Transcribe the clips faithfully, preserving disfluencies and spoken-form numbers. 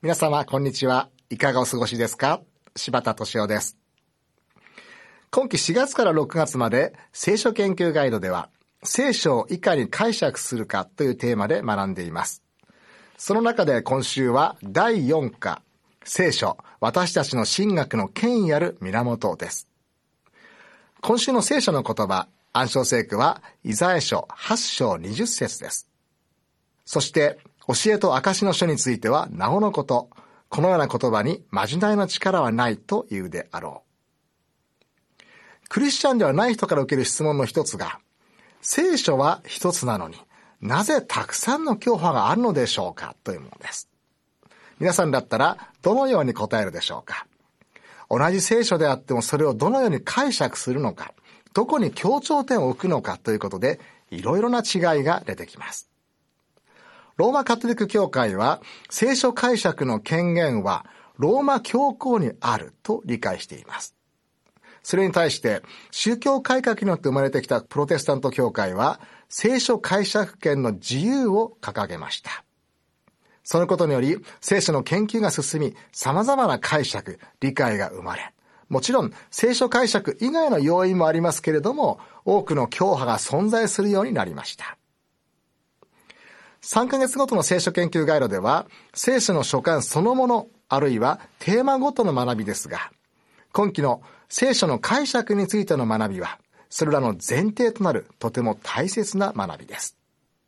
皆様こんにちは。いかがお過ごしですか？柴田敏夫です。今期しがつからろくがつまで聖書研究ガイドでは、聖書をいかに解釈するかというテーマで学んでいます。その中で今週はだいよん課、聖書、私たちの神学の権威ある源です。今週の聖書の言葉、暗唱聖句はイザヤ書はち章にじゅっ節です。そして教えと証の書についてはなおのこと、このような言葉にまじないの力はないというであろう。クリスチャンではない人から受ける質問の一つが、聖書は一つなのになぜたくさんの教派があるのでしょうかというものです。皆さんだったらどのように答えるでしょうか？同じ聖書であってもそれをどのように解釈するのか、どこに強調点を置くのかということでいろいろな違いが出てきます。ローマカトリック教会は聖書解釈の権限はローマ教皇にあると理解しています。それに対して宗教改革によって生まれてきたプロテスタント教会は聖書解釈権の自由を掲げました。そのことにより聖書の研究が進み、様々な解釈、理解が生まれ、もちろん聖書解釈以外の要因もありますけれども、多くの教派が存在するようになりました。さんかげつごとの聖書研究ガイドでは、聖書の書簡そのもの、あるいはテーマごとの学びですが、今期の聖書の解釈についての学びは、それらの前提となるとても大切な学びです。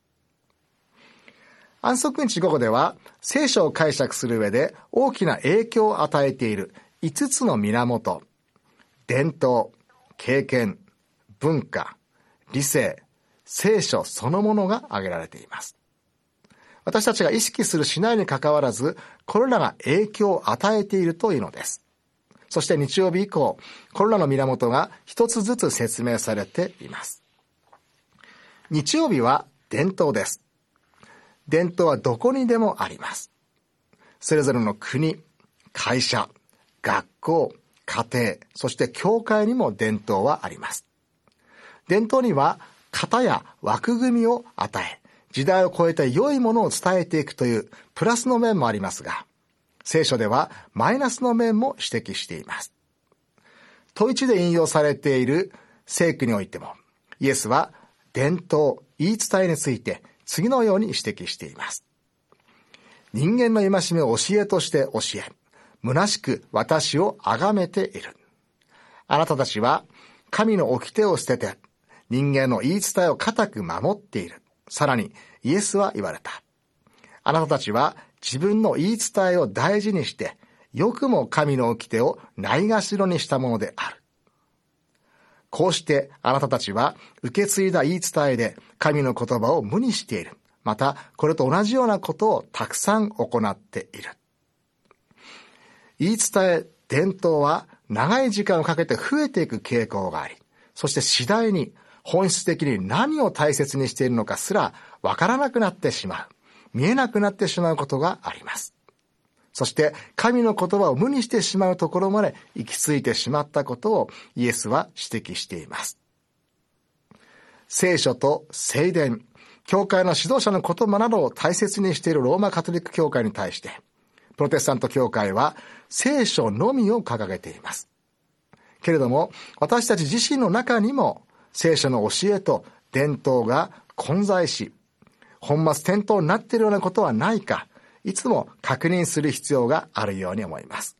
安息日午後では、聖書を解釈する上で大きな影響を与えているいつつの源、伝統、経験、文化、理性、聖書そのものが挙げられています。私たちが意識するしないにかかわらず、これらが影響を与えているというのです。そして日曜日以降、これらの源が一つずつ説明されています。日曜日は伝統です。伝統はどこにでもあります。それぞれの国、会社、学校、家庭、そして教会にも伝統はあります。伝統には型や枠組みを与え、時代を超えて良いものを伝えていくというプラスの面もありますが、聖書ではマイナスの面も指摘しています。問一で引用されている聖句においても、イエスは伝統、言い伝えについて次のように指摘しています。人間の戒めを教えとして教え、虚しく私を崇めている。あなたたちは神の掟を捨てて、人間の言い伝えを固く守っている。さらにイエスは言われた。あなたたちは自分の言い伝えを大事にして、よくも神の掟をないがしろにしたものである。こうしてあなたたちは受け継いだ言い伝えで神の言葉を無にしている。またこれと同じようなことをたくさん行っている。言い伝え、伝統は長い時間をかけて増えていく傾向があり、そして次第に本質的に何を大切にしているのかすらわからなくなってしまう。見えなくなってしまうことがあります。そして神の言葉を無にしてしまうところまで行き着いてしまったことをイエスは指摘しています。聖書と聖典、教会の指導者の言葉などを大切にしているローマカトリック教会に対して、プロテスタント教会は聖書のみを掲げています。けれども私たち自身の中にも聖書の教えと伝統が混在し、本末転倒になっているようなことはないか、いつも確認する必要があるように思います。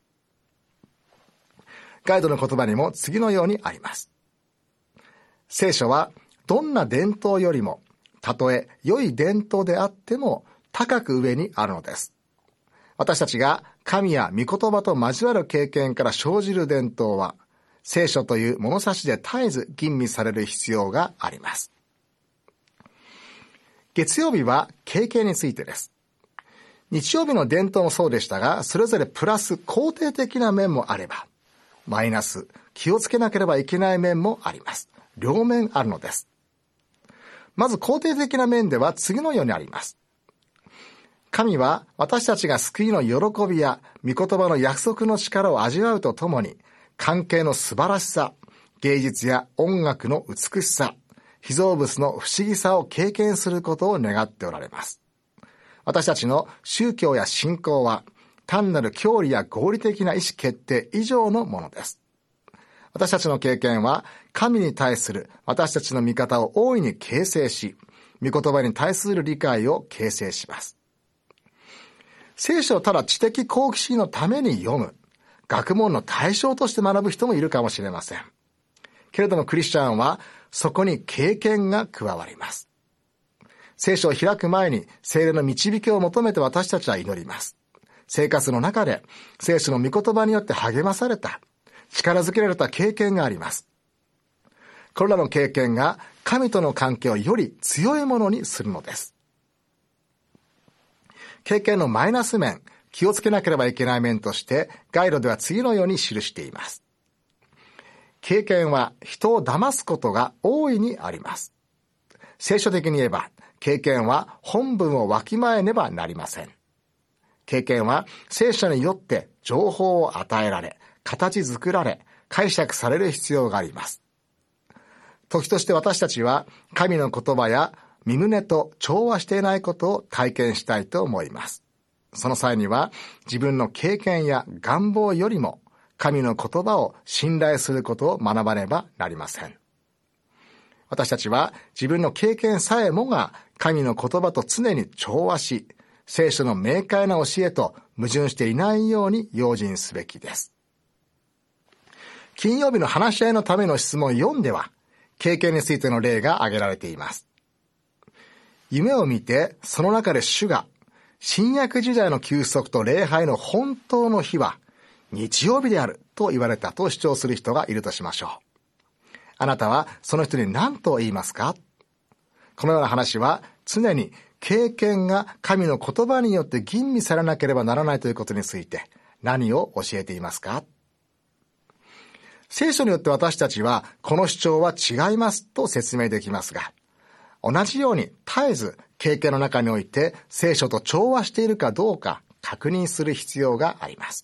ガイドの言葉にも次のようにあります。聖書はどんな伝統よりも、たとえ良い伝統であっても高く上にあるのです。私たちが神や御言葉と交わる経験から生じる伝統は、聖書という物差しで絶えず吟味される必要があります。月曜日は経験についてです。日曜日の伝統もそうでしたが、それぞれプラス肯定的な面もあれば、マイナス、気をつけなければいけない面もあります。両面あるのです。まず肯定的な面では次のようにあります。神は私たちが救いの喜びや御言葉の約束の力を味わうとともに、関係の素晴らしさ、芸術や音楽の美しさ、被造物の不思議さを経験することを願っておられます。私たちの宗教や信仰は単なる教理や合理的な意思決定以上のものです。私たちの経験は神に対する私たちの見方を大いに形成し、御言葉に対する理解を形成します。聖書をただ知的好奇心のために読む、学問の対象として学ぶ人もいるかもしれません。けれどもクリスチャンはそこに経験が加わります。聖書を開く前に聖霊の導きを求めて私たちは祈ります。生活の中で聖書の御言葉によって励まされた、力づけられた経験があります。これらの経験が神との関係をより強いものにするのです。経験のマイナス面、気をつけなければいけない面としてガイドでは次のように記しています。経験は人を騙すことが大いにあります。聖書的に言えば、経験は本文をわきまえねばなりません。経験は聖書によって情報を与えられ、形作られ、解釈される必要があります。時として私たちは神の言葉や身胸と調和していないことを体験したいと思います。その際には自分の経験や願望よりも神の言葉を信頼することを学ばねばなりません。私たちは自分の経験さえもが神の言葉と常に調和し、聖書の明快な教えと矛盾していないように用心すべきです。金曜日の話し合いのための質問よんでは、経験についての例が挙げられています。夢を見て、その中で主が、新約時代の休息と礼拝の本当の日は、日曜日であると言われたと主張する人がいるとしましょう。あなたはその人に何と言いますか？このような話は常に経験が神の言葉によって吟味されなければならないということについて何を教えていますか？聖書によって私たちはこの主張は違いますと説明できますが、同じように絶えず経験の中において聖書と調和しているかどうか確認する必要があります。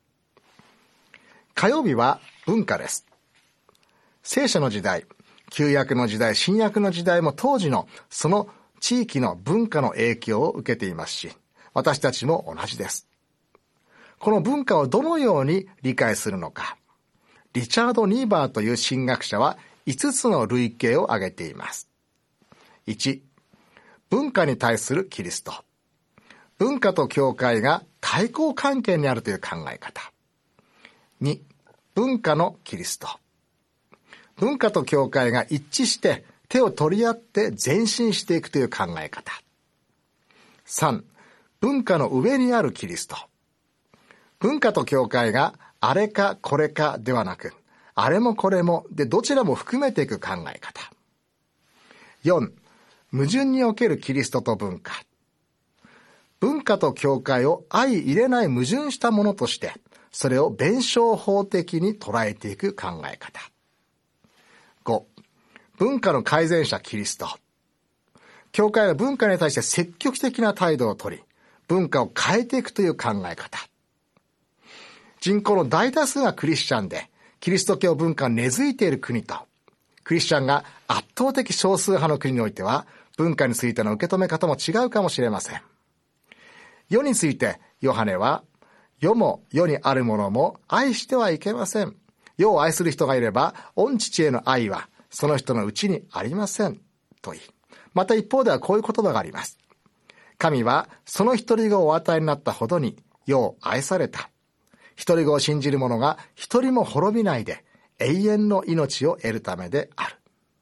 火曜日は文化です。聖書の時代、旧約の時代、新約の時代も当時のその地域の文化の影響を受けていますし、私たちも同じです。この文化をどのように理解するのか、リチャード・ニーバーという神学者はいつつの類型を挙げています。いち、文化に対するキリスト。文化と教会が対抗関係にあるという考え方。に、文化のキリスト。文化と教会が一致して手を取り合って前進していくという考え方。さん、文化の上にあるキリスト。文化と教会があれかこれかではなく、あれもこれもでどちらも含めていく考え方。よん、矛盾におけるキリストと文化。文化と教会を相入れない矛盾したものとして、それを弁証法的に捉えていく考え方。ご、文化の改善者キリスト。教会は文化に対して積極的な態度をとり、文化を変えていくという考え方。人口の大多数がクリスチャンで、キリスト教文化が根付いている国と、クリスチャンが圧倒的少数派の国においては、文化についての受け止め方も違うかもしれません。世について、ヨハネは、世も世にあるものも愛してはいけません。世を愛する人がいれば、御父への愛はその人のうちにありません。と言い、また一方ではこういう言葉があります。神はその一人子をお与えになったほどに世を愛された。一人子を信じる者が一人も滅びないで永遠の命を得るためである。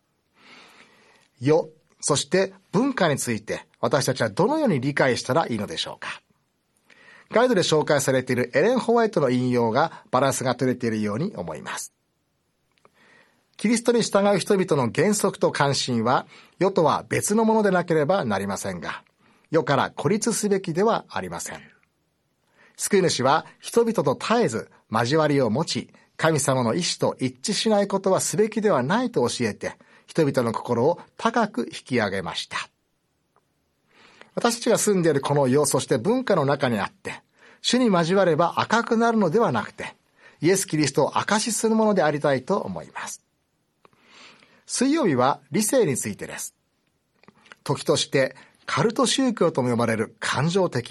世、そして文化について私たちはどのように理解したらいいのでしょうか。ガイドで紹介されているエレン・ホワイトの引用がバランスが取れているように思います。キリストに従う人々の原則と関心は世とは別のものでなければなりませんが、世から孤立すべきではありません。救い主は人々と絶えず交わりを持ち、神様の意志と一致しないことはすべきではないと教えて、人々の心を高く引き上げました。私たちが住んでいるこの世、そして文化の中にあって、主に交われば赤くなるのではなくて、イエス・キリストを証しするものでありたいと思います。水曜日は理性についてです。時としてカルト宗教とも呼ばれる感情的、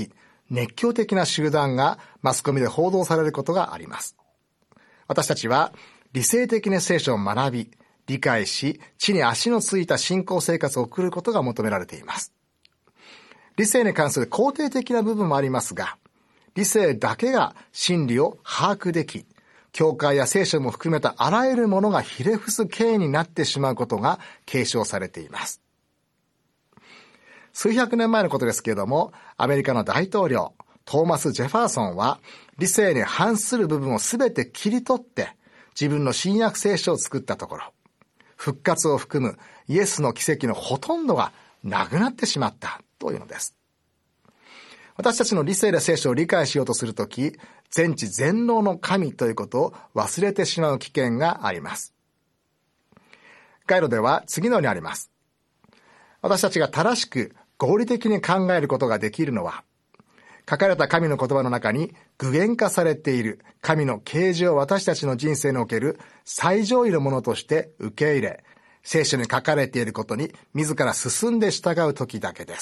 熱狂的な集団がマスコミで報道されることがあります。私たちは理性的に聖書を学び、理解し、地に足のついた信仰生活を送ることが求められています。理性に関する肯定的な部分もありますが、理性だけが真理を把握でき、教会や聖書も含めたあらゆるものがひれ伏す権威になってしまうことが継承されています。数百年前のことですけれども、アメリカの大統領、トーマス・ジェファーソンは、理性に反する部分をすべて切り取って、自分の新約聖書を作ったところ、復活を含むイエスの奇跡のほとんどがなくなってしまったというのです。私たちの理性で聖書を理解しようとするとき、全知全能の神ということを忘れてしまう危険があります。ガイドでは次のようにあります。私たちが正しく合理的に考えることができるのは、書かれた神の言葉の中に具現化されている神の啓示を私たちの人生における最上位のものとして受け入れ、聖書に書かれていることに自ら進んで従う時だけです。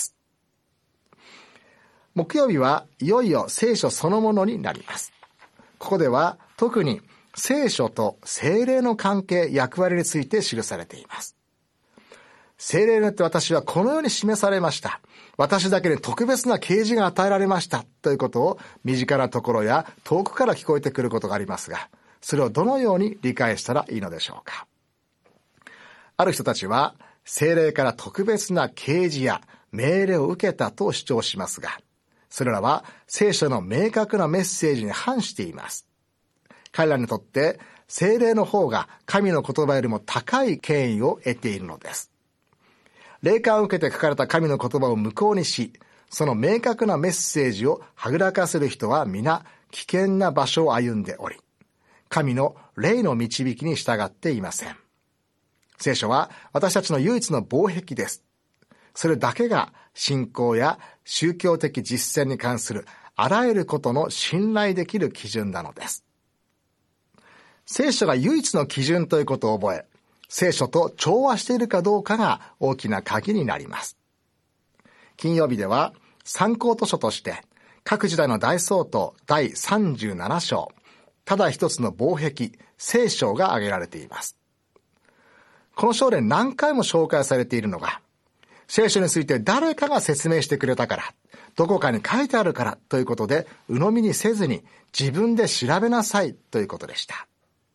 木曜日はいよいよ聖書そのものになります。ここでは特に聖書と聖霊の関係、役割について記されています。聖霊によって私はこのように示されました。私だけに特別な啓示が与えられましたということを身近なところや遠くから聞こえてくることがありますが、それをどのように理解したらいいのでしょうか。ある人たちは聖霊から特別な啓示や命令を受けたと主張しますが、それらは聖書の明確なメッセージに反しています。彼らにとって聖霊の方が神の言葉よりも高い権威を得ているのです。霊感を受けて書かれた神の言葉を無効にし、その明確なメッセージをはぐらかせる人は皆危険な場所を歩んでおり、神の霊の導きに従っていません。聖書は私たちの唯一の防壁です。それだけが信仰や宗教的実践に関するあらゆることの信頼できる基準なのです。聖書が唯一の基準ということを覚え、聖書と調和しているかどうかが大きな鍵になります。金曜日では参考図書として各時代の大総統だいさんじゅうなな章、ただ一つの防壁、聖書が挙げられています。この章で何回も紹介されているのが、聖書について誰かが説明してくれたから、どこかに書いてあるからということで鵜呑みにせずに自分で調べなさいということでした。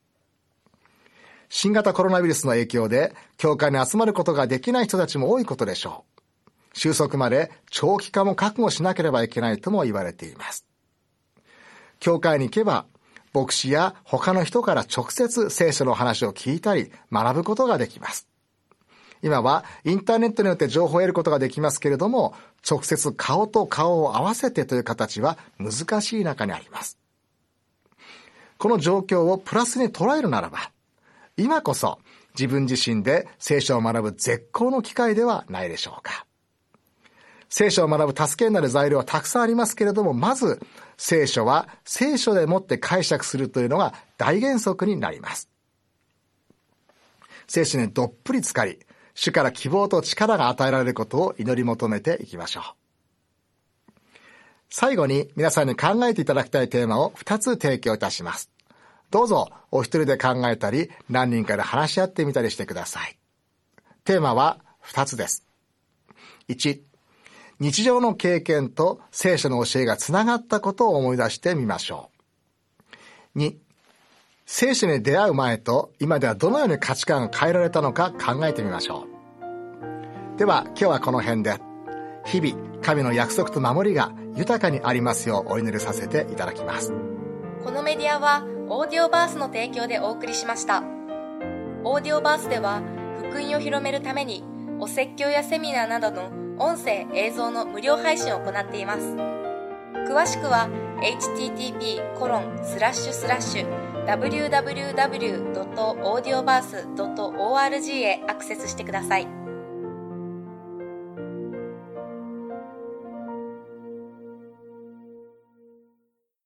新型コロナウイルスの影響で教会に集まることができない人たちも多いことでしょう。収束まで長期化も覚悟しなければいけないとも言われています。教会に行けば牧師や他の人から直接聖書の話を聞いたり学ぶことができます。今はインターネットによって情報を得ることができますけれども、直接顔と顔を合わせてという形は難しい中にあります。この状況をプラスに捉えるならば、今こそ自分自身で聖書を学ぶ絶好の機会ではないでしょうか。聖書を学ぶ助けになる材料はたくさんありますけれども、まず聖書は聖書でもって解釈するというのが大原則になります。聖書にどっぷり浸かり、主から希望と力が与えられることを祈り求めていきましょう。最後に皆さんに考えていただきたいテーマをふたつ提供いたします。どうぞお一人で考えたり何人かで話し合ってみたりしてください。テーマはふたつです。いち、日常の経験と聖書の教えがつながったことを思い出してみましょう。に、聖書に出会う前と今ではどのように価値観が変えられたのか考えてみましょう。では今日はこの辺で、日々神の約束と守りが豊かにありますようお祈りさせていただきます。 このメディアはオーディオバースの提供でお送りしました。オーディオバースでは福音を広めるためにお説教やセミナーなどの音声映像の無料配信を行っています。詳しくは エイチティーティーピーコロンスラッシュスラッシュダブリューダブリューダブリュードットオーディオバースドットオーアールジー へアクセスしてください。